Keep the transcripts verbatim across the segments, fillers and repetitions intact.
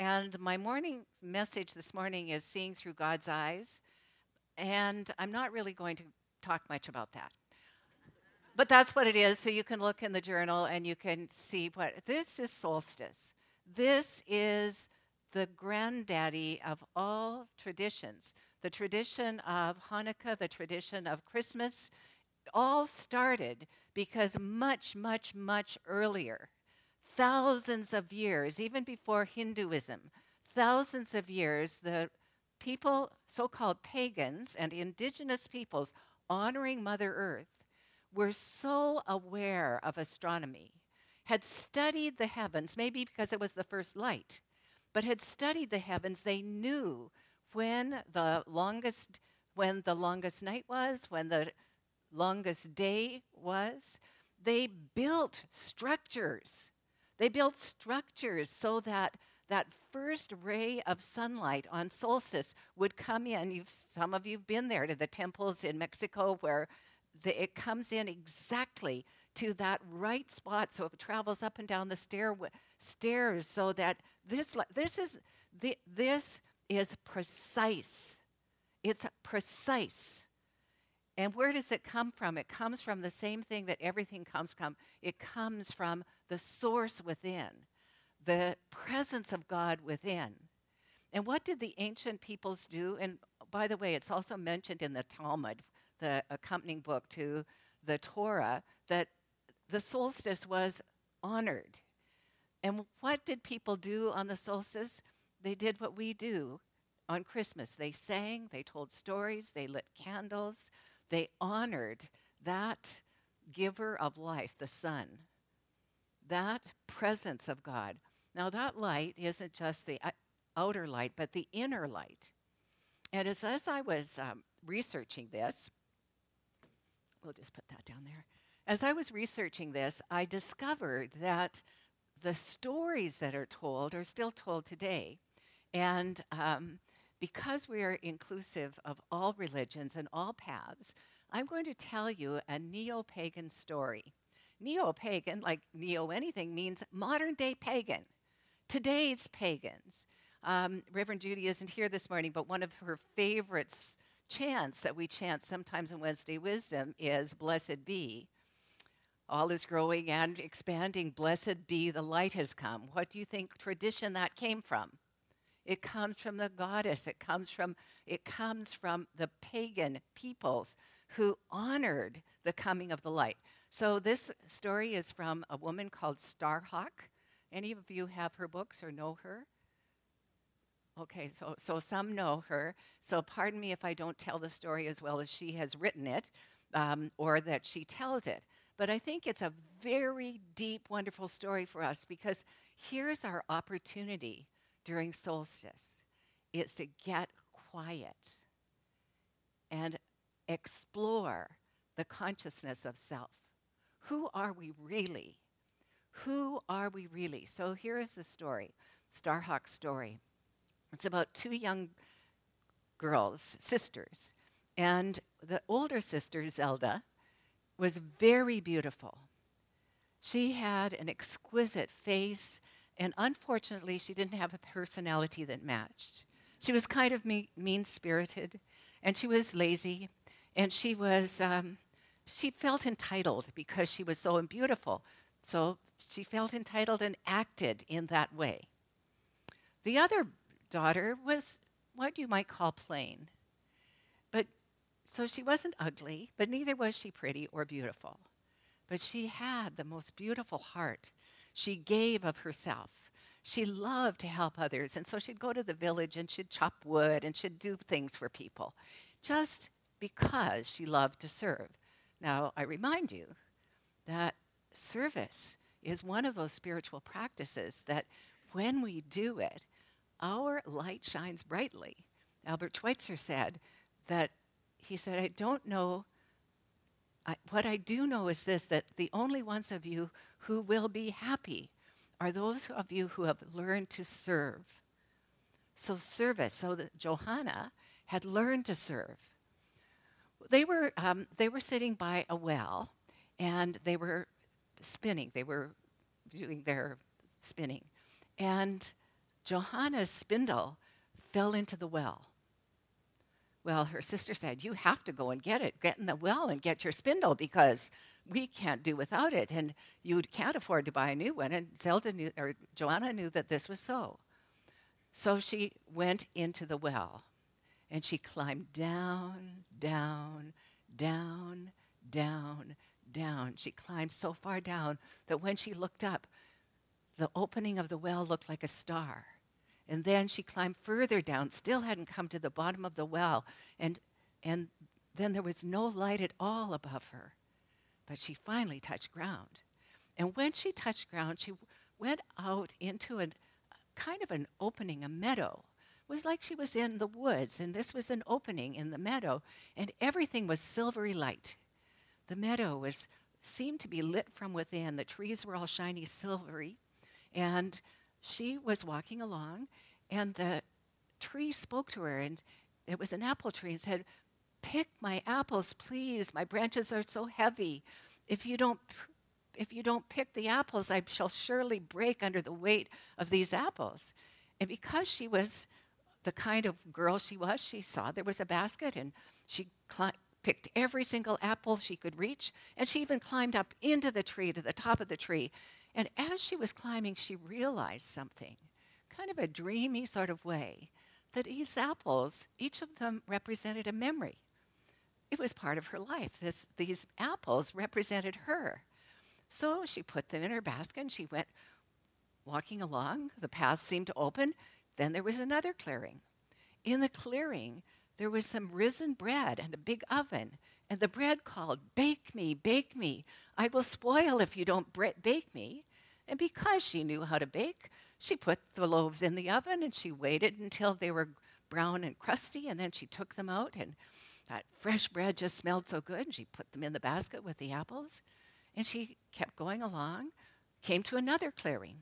and my morning message this morning is Seeing Through God's Eyes, and I'm not really going to talk much about that. But that's what it is, so you can look in the journal and you can see what this is. Solstice. This is the granddaddy of all traditions. The tradition of Hanukkah, the tradition of Christmas, all started because much, much, much earlier, thousands of years, even before Hinduism, thousands of years, the people, so called pagans and indigenous peoples honoring Mother Earth, were so aware of astronomy, had studied the heavens, maybe because it was the first light, but had studied the heavens. They knew when the longest when the longest night was, when the longest day was. They built structures. They built structures so that that first ray of sunlight on solstice would come in. You've, some of you've been there to the temples in Mexico where the, it comes in exactly to that right spot, so it travels up and down the stair, stairs, so that this this is the, this is precise. It's precise. And where does it come from? It comes from the same thing that everything comes from. It comes from the source within, the presence of God within. And what did the ancient peoples do? And by the way, it's also mentioned in the Talmud, the accompanying book to the Torah, that the solstice was honored. And what did people do on the solstice? They did what we do on Christmas. They sang, they told stories, they lit candles, they honored that giver of life, the sun, that presence of God. Now, that light isn't just the outer light, but the inner light. And as, as I was um, researching this, we'll just put that down there. As I was researching this, I discovered that the stories that are told are still told today. And um, because we are inclusive of all religions and all paths, I'm going to tell you a neo-pagan story. Neo-pagan, like neo-anything, means modern-day pagan. Today's pagans. Um, Reverend Judy isn't here this morning, but one of her favorites chants that we chant sometimes in Wednesday Wisdom is Blessed Be. All is growing and expanding. Blessed be, the light has come. What do you think tradition that came from? It comes from the goddess. It comes from, it comes from the pagan peoples who honored the coming of the light. So this story is from a woman called Starhawk. Any of you have her books or know her? Okay, so, so some know her. So pardon me if I don't tell the story as well as she has written it, um, or that she tells it. But I think it's a very deep, wonderful story for us, because here's our opportunity during solstice. It's to get quiet and explore the consciousness of self. Who are we really? Who are we really? So here is the story, Starhawk's story. It's about two young girls, sisters, and the older sister, Zelda, was very beautiful. She had an exquisite face, and unfortunately, she didn't have a personality that matched. She was kind of me- mean-spirited, and she was lazy, and she was um, she felt entitled because she was so beautiful. So she felt entitled and acted in that way. The other daughter was what you might call plain. But so she wasn't ugly, but neither was she pretty or beautiful. But she had the most beautiful heart. She gave of herself. She loved to help others, and so she'd go to the village and she'd chop wood and she'd do things for people, just because she loved to serve. Now, I remind you that service is one of those spiritual practices that when we do it, our light shines brightly. Albert Schweitzer said that, he said, I don't know, I, what I do know is this, that the only ones of you who will be happy are those of you who have learned to serve. So service, so that Johanna had learned to serve. They were, um, they were sitting by a well, and they were spinning. They were doing their spinning. And Johanna's spindle fell into the well. Well, her sister said, you have to go and get it. Get in the well and get your spindle because we can't do without it. And you can't afford to buy a new one. And Zelda knew, or Johanna knew that this was so. So she went into the well and she climbed down, down, down, down, down. She climbed so far down that when she looked up, the opening of the well looked like a star. And then she climbed further down, still hadn't come to the bottom of the well. And, and then there was no light at all above her. But she finally touched ground. And when she touched ground, she went out into a kind of an opening, a meadow. It was like she was in the woods, and this was an opening in the meadow, and everything was silvery light. The meadow was seemed to be lit from within. The trees were all shiny silvery, and she was walking along, and the tree spoke to her, and it was an apple tree, and said, pick my apples, please. My branches are so heavy. If you don't, if you don't pick the apples, I shall surely break under the weight of these apples. And because she was the kind of girl she was, she saw there was a basket, and she cli- picked every single apple she could reach, and she even climbed up into the tree, to the top of the tree. And as she was climbing, she realized something, kind of a dreamy sort of way, that these apples, each of them represented a memory. It was part of her life. This, these apples represented her. So she put them in her basket, and she went walking along. The path seemed to open. Then there was another clearing. In the clearing, there was some risen bread and a big oven. And the bread called, bake me, bake me. I will spoil if you don't bre- bake me. And because she knew how to bake, she put the loaves in the oven, and she waited until they were brown and crusty, and then she took them out, and that fresh bread just smelled so good, and she put them in the basket with the apples. And she kept going along, came to another clearing.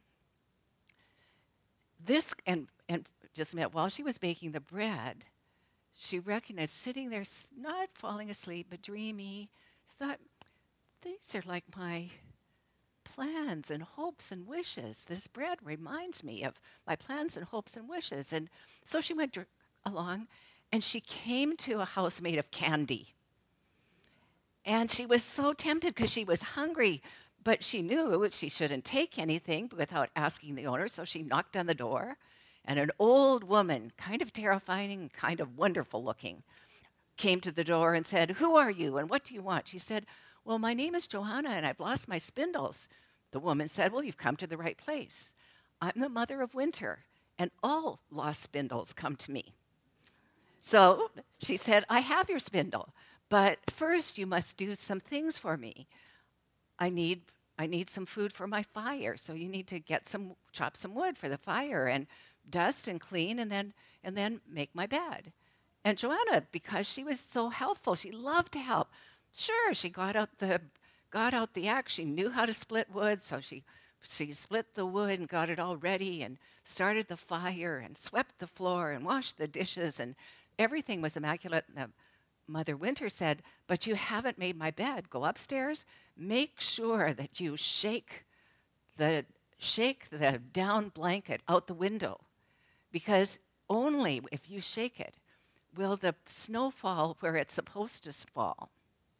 This, and, and just a minute, while she was baking the bread, she recognized sitting there, not falling asleep, but dreamy, thought, these are like my plans and hopes and wishes. This bread reminds me of my plans and hopes and wishes. And so she went dr- along, and she came to a house made of candy. And she was so tempted because she was hungry, but she knew she shouldn't take anything without asking the owner, so she knocked on the door. And an old woman, kind of terrifying, kind of wonderful looking, came to the door and said, who are you and what do you want? She said, well, my name is Johanna and I've lost my spindles. The woman said, well, you've come to the right place. I'm the mother of winter, and all lost spindles come to me. So she said, I have your spindle, but first you must do some things for me. I need I need some food for my fire, so you need to get some, chop some wood for the fire and dust and clean, and then and then make my bed. And Joanna, because she was so helpful, she loved to help. Sure, she got out the got out the axe. She knew how to split wood, so she she split the wood and got it all ready and started the fire and swept the floor and washed the dishes, and everything was immaculate. And Mother Winter said, but you haven't made my bed. Go upstairs, make sure that you shake the shake the down blanket out the window, because only if you shake it will the snow fall where it's supposed to fall.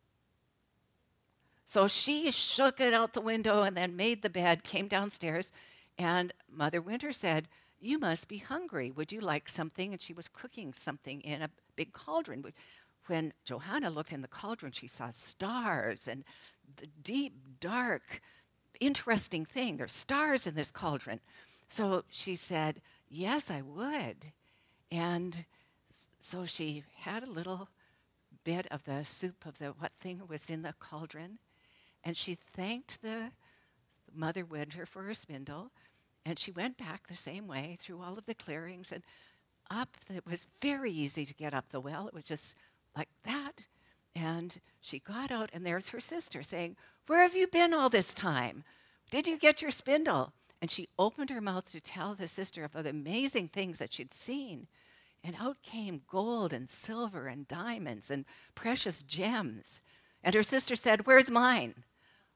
So she shook it out the window and then made the bed, came downstairs, and Mother Winter said, you must be hungry. Would you like something? And she was cooking something in a big cauldron. When Johanna looked in the cauldron, she saw stars and the deep, dark, interesting thing. There's stars in this cauldron. So she said, yes, I would. And so she had a little bit of the soup of the what thing was in the cauldron, and she thanked the Mother Winter for her spindle, and she went back the same way through all of the clearings and up. It was very easy to get up the well. It was just like that. And she got out, and there's her sister saying, where have you been all this time? Did you get your spindle? And she opened her mouth to tell the sister of the amazing things that she'd seen. And out came gold and silver and diamonds and precious gems. And her sister said, where's mine?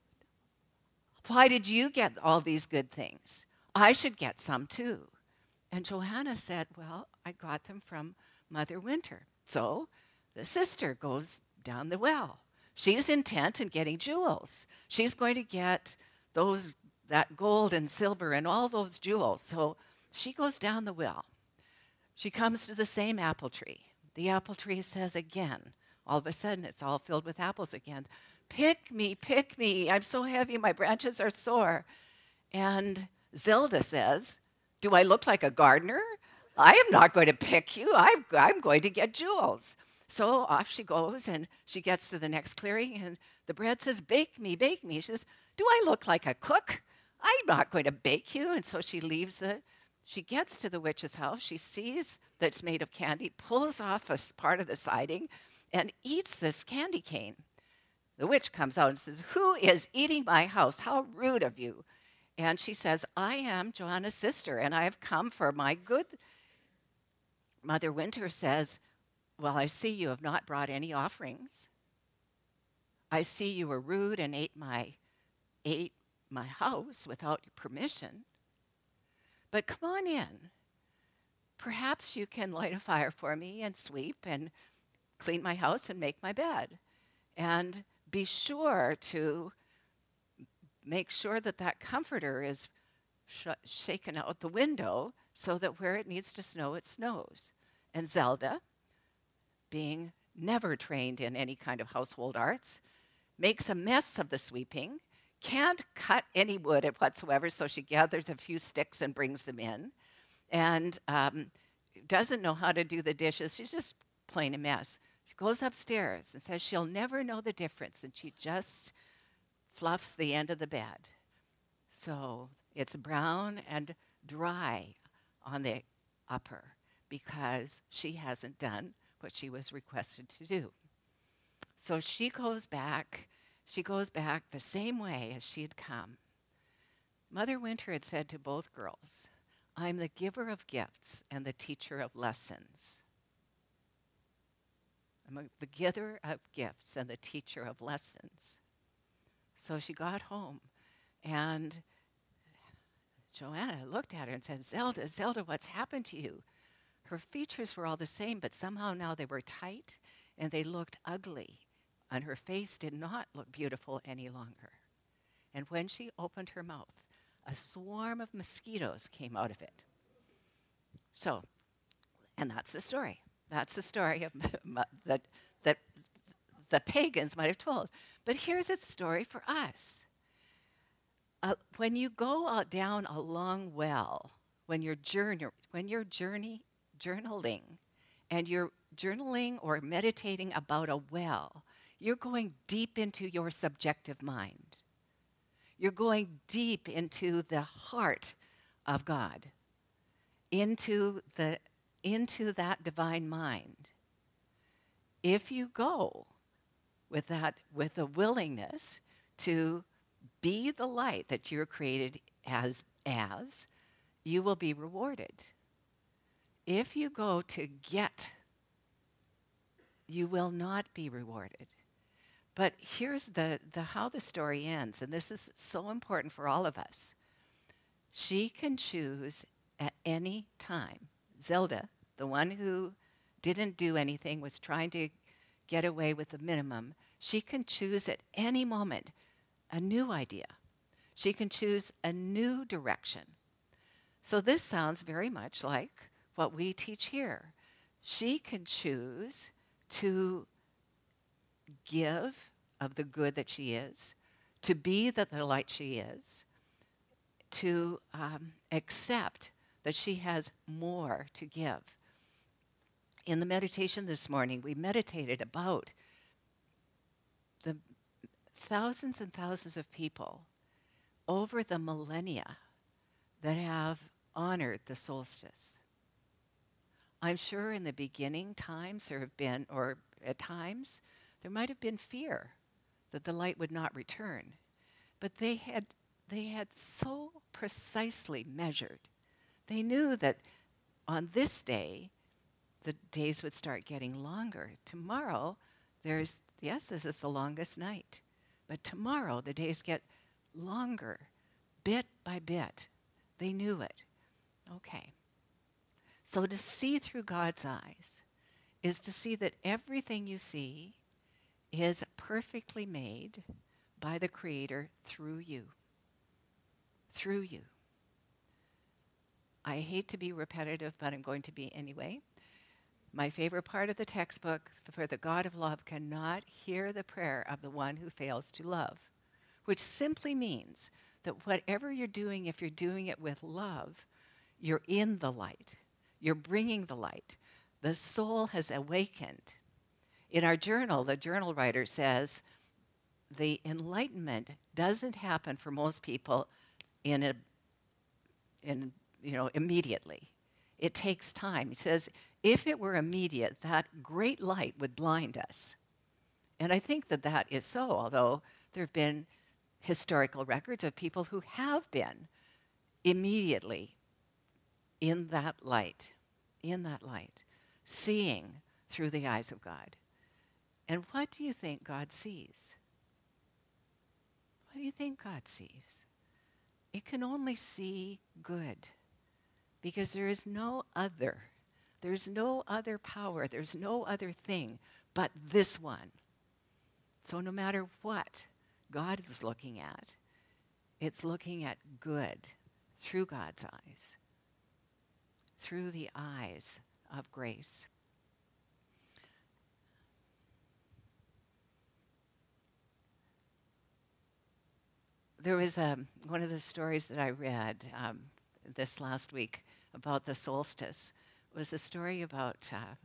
Why did you get all these good things? I should get some too. And Johanna said, well, I got them from Mother Winter. So the sister goes down the well. She's intent in getting jewels. She's going to get those that gold and silver and all those jewels. So she goes down the well. She comes to the same apple tree. The apple tree says again, all of a sudden it's all filled with apples again. Pick me, pick me. I'm so heavy, my branches are sore. And Zelda says, do I look like a gardener? I am not going to pick you. I'm, I'm going to get jewels. So off she goes, and she gets to the next clearing, and the bread says, bake me, bake me. She says, do I look like a cook? I'm not going to bake you. And so she leaves it. She gets to the witch's house. She sees that it's made of candy, pulls off a part of the siding, and eats this candy cane. The witch comes out and says, who is eating my house? How rude of you. And she says, I am Johanna's sister, and I have come for my good. Mother Winter says, well, I see you have not brought any offerings. I see you were rude and ate my, ate my house without your permission. But come on in. Perhaps you can light a fire for me and sweep and clean my house and make my bed. And be sure to make sure that that comforter is sh- shaken out the window so that where it needs to snow, it snows. And Zelda, being never trained in any kind of household arts, makes a mess of the sweeping, can't cut any wood whatsoever, so she gathers a few sticks and brings them in, and um, doesn't know how to do the dishes. She's just plain a mess. She goes upstairs and says she'll never know the difference, and she just fluffs the end of the bed. So it's brown and dry on the upper because she hasn't done what she was requested to do. So she goes back, she goes back the same way as she had come. Mother Winter had said to both girls, I'm the giver of gifts and the teacher of lessons. I'm a, the giver of gifts and the teacher of lessons. So she got home, and Johanna looked at her and said, Zelda, Zelda, what's happened to you? Her features were all the same, but somehow now they were tight, and they looked ugly, and her face did not look beautiful any longer. And when she opened her mouth, a swarm of mosquitoes came out of it. So, and that's the story. That's the story of that that the pagans might have told. But here's its story for us. Uh, when you go out down a long well, when you're journey, when you're journey journaling, and you're journaling or meditating about a well, you're going deep into your subjective mind. You're going deep into the heart of God, into the into that divine mind. If you go with that, with a willingness to be the light that you're created as, as, you will be rewarded. If you go to get, you will not be rewarded. But here's the, the how the story ends, and this is so important for all of us. She can choose at any time. Zelda, the one who didn't do anything, was trying to get away with the minimum. She can choose at any moment a new idea. She can choose a new direction. So this sounds very much like what we teach here. She can choose to give of the good that she is, to be the, the light she is, to um, accept that she has more to give. In the meditation this morning, we meditated about the thousands and thousands of people over the millennia that have honored the solstice. I'm sure in the beginning times there have been, or at times, there might have been fear that the light would not return. But they had, they had so precisely measured. They knew that on this day, the days would start getting longer. Tomorrow, there's, yes, this is the longest night. But tomorrow, the days get longer, bit by bit. They knew it. Okay. So to see through God's eyes is to see that everything you see is perfectly made by the Creator through you. Through you. I hate to be repetitive, but I'm going to be anyway. My favorite part of the textbook, for the God of love cannot hear the prayer of the one who fails to love, which simply means that whatever you're doing, if you're doing it with love, you're in the light. You're bringing the light. The soul has awakened. In our journal, the journal writer says, the enlightenment doesn't happen for most people in a, in, you know, immediately. It takes time. He says, if it were immediate, that great light would blind us. And I think that that is so, although there have been historical records of people who have been immediately in that light, in that light, seeing through the eyes of God. And what do you think God sees? What do you think God sees? It can only see good, because there is no other. There's no other power. There's no other thing but this one. So no matter what God is looking at, it's looking at good through God's eyes, through the eyes of grace. There was um, one of the stories that I read um, this last week about the solstice. Was a story about, uh,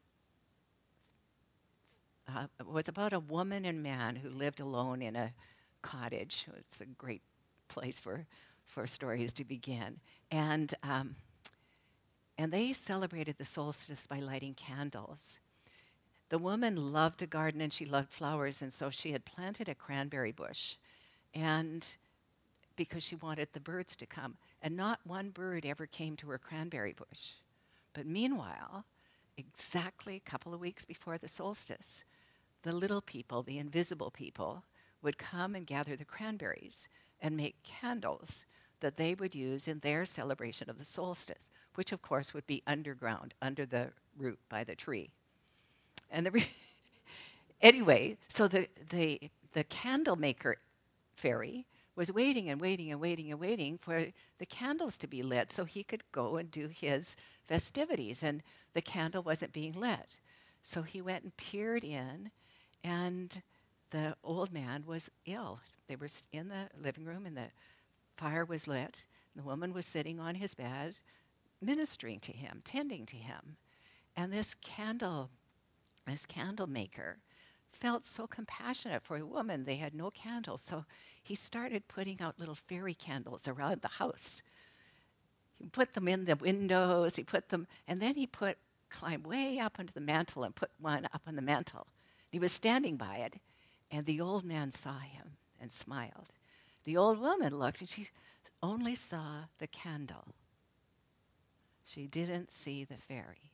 uh, it was about a woman and man who lived alone in a cottage. It's a great place for, for stories to begin. And, um, and they celebrated the solstice by lighting candles. The woman loved to garden and she loved flowers, and so she had planted a cranberry bush. And because she wanted the birds to come. And not one bird ever came to her cranberry bush. But meanwhile, exactly a couple of weeks before the solstice, the little people, the invisible people, would come and gather the cranberries and make candles that they would use in their celebration of the solstice, which of course would be underground, under the root by the tree. And the re- anyway, so the, the, the candle maker fairy was waiting and waiting and waiting and waiting for the candles to be lit so he could go and do his festivities, and the candle wasn't being lit. So he went and peered in, and the old man was ill. They were in the living room, and the fire was lit. The woman was sitting on his bed, ministering to him, tending to him. And this candle, this candle maker felt so compassionate for the woman. They had no candles, so he started putting out little fairy candles around the house. He put them in the windows, he put them, and then he put, climbed way up onto the mantle and put one up on the mantle. He was standing by it, and the old man saw him and smiled. The old woman looked, and she only saw the candle. She didn't see the fairy.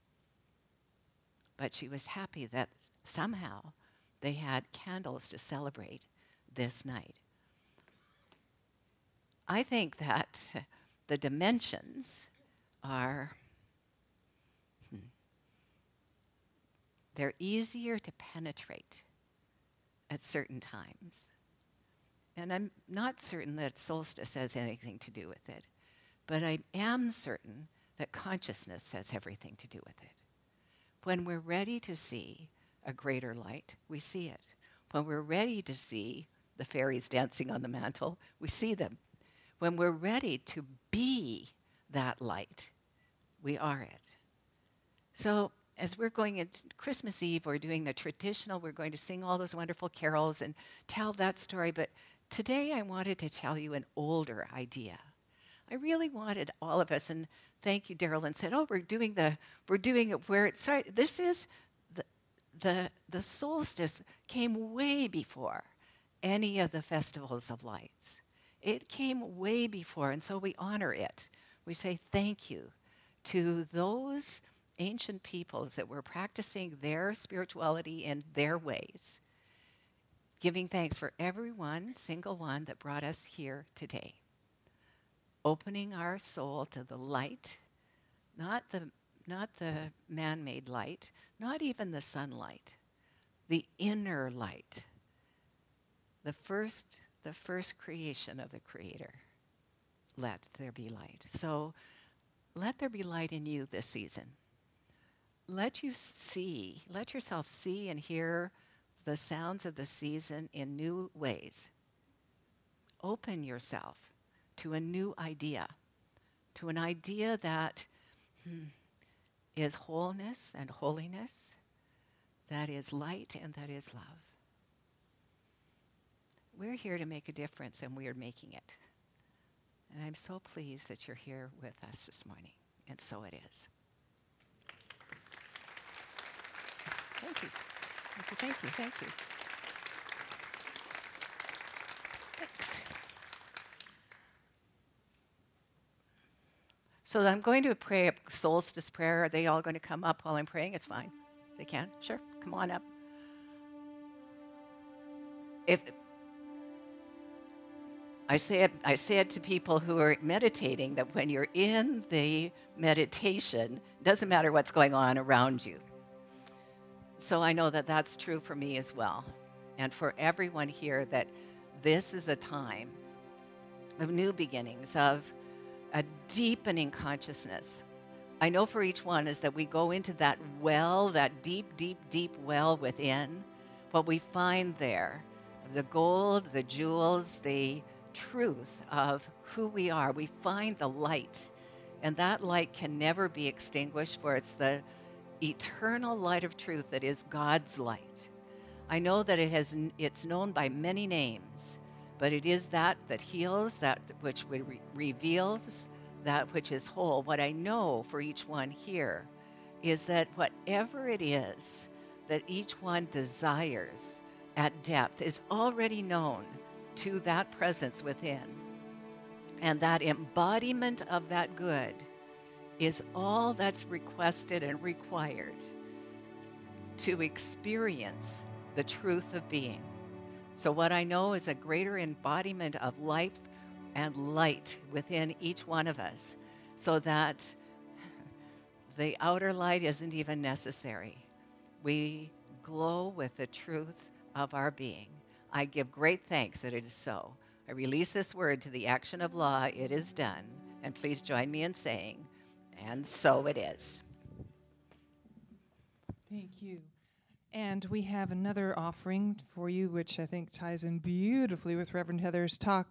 But she was happy that somehow they had candles to celebrate this night. I think that the dimensions are, hmm, they're easier to penetrate at certain times. And I'm not certain that solstice has anything to do with it, but I am certain that consciousness has everything to do with it. When we're ready to see a greater light, we see it. When we're ready to see the fairies dancing on the mantle, we see them. When we're ready to be that light, we are it. So as we're going into Christmas Eve, we're doing the traditional, we're going to sing all those wonderful carols and tell that story. But today I wanted to tell you an older idea. I really wanted all of us, and thank you, Daryl, and said, oh, we're doing the, we're doing it where it's, sorry, this is, the, the, the solstice came way before any of the festivals of lights. It came way before, and so we honor it. We say thank you to those ancient peoples that were practicing their spirituality in their ways, giving thanks for every one, single one that brought us here today, opening our soul to the light not the, not the man-made light, not even the sunlight, the inner light, the first, the first creation of the Creator. Let there be light. So let there be light in you this season. Let you see, let yourself see and hear the sounds of the season in new ways. Open yourself to a new idea, to an idea that hmm, is wholeness and holiness, that is light and that is love. We're here to make a difference, and we are making it. And I'm so pleased that you're here with us this morning, and so it is. Thank you. Thank you, thank you, thank you. Thanks. So I'm going to pray a solstice prayer. Are they all going to come up while I'm praying? It's fine. They can? Sure. Come on up. If I say it, I say it to people who are meditating, that when you're in the meditation, it doesn't matter what's going on around you. So I know that that's true for me as well, and for everyone here, that this is a time of new beginnings, of a deepening consciousness. I know for each one is that we go into that well, that deep, deep, deep well within, what we find there, the gold, the jewels, the truth of who we are. We find the light, and that light can never be extinguished, for it's the eternal light of truth that is God's light. I know that it has, it's known by many names, but it is that that heals, that which re- reveals, that which is whole. What I know for each one here is that whatever it is that each one desires at depth is already known to that presence within. And that embodiment of that good is all that's requested and required to experience the truth of being. So what I know is a greater embodiment of life and light within each one of us, so that the outer light isn't even necessary. We glow with the truth of our being. I give great thanks that it is so. I release this word to the action of law. It is done. And please join me in saying, and so it is. Thank you. And we have another offering for you, which I think ties in beautifully with Reverend Heather's talk